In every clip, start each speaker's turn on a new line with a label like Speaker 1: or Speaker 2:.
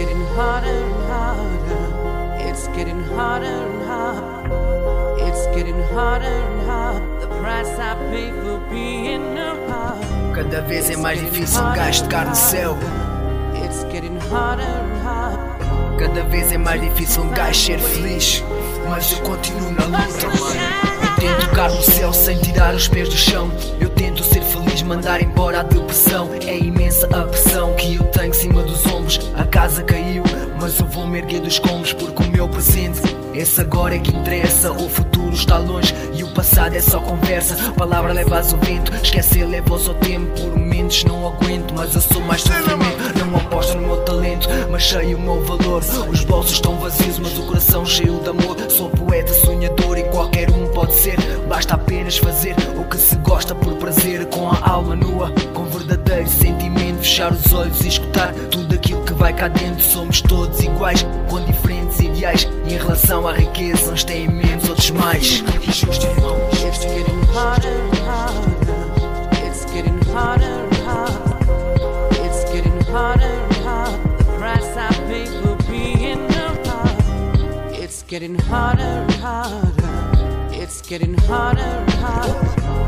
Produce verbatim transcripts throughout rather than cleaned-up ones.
Speaker 1: getting harder and harder. It's getting harder and harder. It's getting harder and harder. The price I pay for being apart.
Speaker 2: Cada vez é mais difícil um gajo tocar no céu.
Speaker 1: It's getting harder and harder.
Speaker 2: Cada vez é mais difícil um gajo ser feliz, mas eu continuo na luta, mano. Eu tento tocar no céu sem tirar os pés do chão. Eu tento ser feliz, mandar embora a depressão. É imensa a pressão que eu tenho em cima dos ombros. A casa caiu, mas eu vou me erguer dos escombros, porque o meu presente, esse agora é que interessa. O futuro está longe e o passado é só conversa. Palavra levas ao vento, esquecer leva-os ao tempo. Por momentos não aguento, mas eu sou mais sofrimento. Não aposto no meu talento, mas sei o meu valor. Os bolsos estão vazios, mas o coração cheio de amor. Sou poeta, sonhador e qualquer um pode ser. Basta apenas fazer o que se gosta por prazer. Com a alma nua, com verdadeiro sentimento. Fechar os olhos e escutar tudo aquilo que vai cá dentro. Somos todos iguais, com diferentes ideais. E em relação à riqueza, uns têm menos, outros mais.
Speaker 1: It's getting harder and harder. It's getting harder and harder. It's getting harder and harder. The price I pay for being apart. It's getting harder and harder. It's getting harder and harder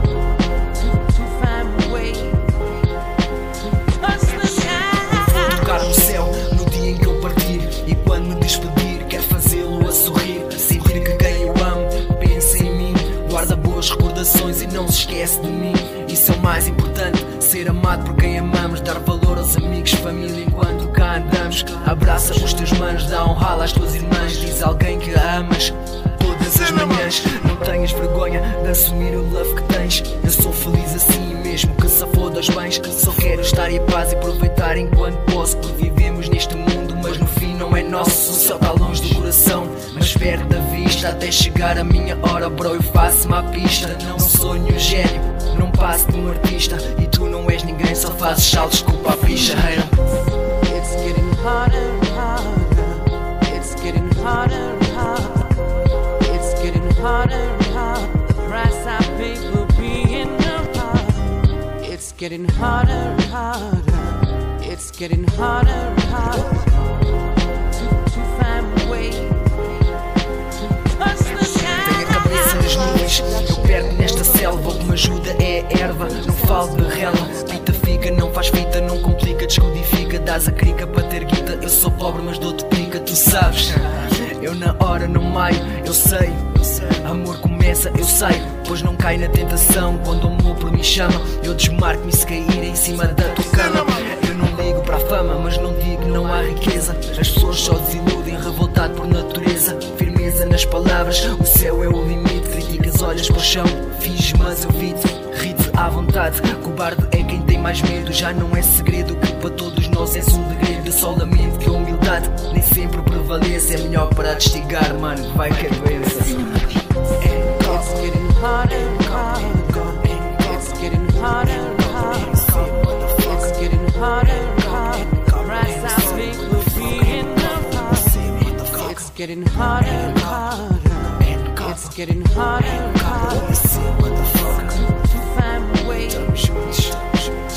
Speaker 1: to, to find a way to touch the sky.
Speaker 2: Vou tocar no céu no dia em que eu partir, e quando me despedir quero fazê-lo a sorrir. Sentir que quem eu amo pensa em mim, guarda boas recordações e não se esquece de mim. Isso é o mais importante, ser amado por quem amamos. Dar valor aos amigos, família enquanto cá andamos. Abraça os teus manos, dá um ralo às tuas irmãs. Diz a alguém que a amas todas as manhãs. Não tenhas vergonha de assumir o love que tens. Eu sou feliz assim mesmo que se foda aos bens. Só quero estar em paz e aproveitar enquanto posso. Porque vivemos neste mundo, mas no fim não é nosso. O céu está longe do coração, mas perto da vista. Até chegar a minha hora, bro, eu faço-me à pista. Não sou nenhum gênio, não passo de um artista. E tu não és ninguém, só fazes saltos, desculpa a picha.
Speaker 1: It's getting harder and harder. It's getting harder and harder. It's getting harder and harder. The price I pay for being apart. It's getting harder and harder. It's getting harder and harder to, to find a way to touch the sky.
Speaker 2: Tenho a cabeça nas nuvens, eu perco nesta selva. O que me ajuda é a erva, não falo de rela. Pita fica, não faz fita, não complica, descodifica. Dás a crica para ter guita. Eu sou pobre mas dou-te pica, tu sabes. Eu na hora não maio, eu sei. Amor começa, eu saio, pois não cai na tentação. Quando o amor por mim chama, eu desmarco-me se cair em cima da tua cama. Eu não ligo para a fama, mas não digo que não há riqueza. As pessoas só desiludem, revoltado por natureza. Firmeza nas palavras, o céu é o limite. Criticas, olhas para o chão, finges mas eu vi-te. Ri-te à vontade, cobarde é quem tem mais medo. Já não é segredo que para todos nós és um degredo. Eu só lamento que a humildade nem sempre prevalece. É melhor parar de estigar, mano, vai que é doença.
Speaker 1: It's getting harder and harder. It's getting harder and harder. It's getting harder and harder. The price I pay for being apart. It's getting harder and harder. It's getting harder and harder to, to find a way.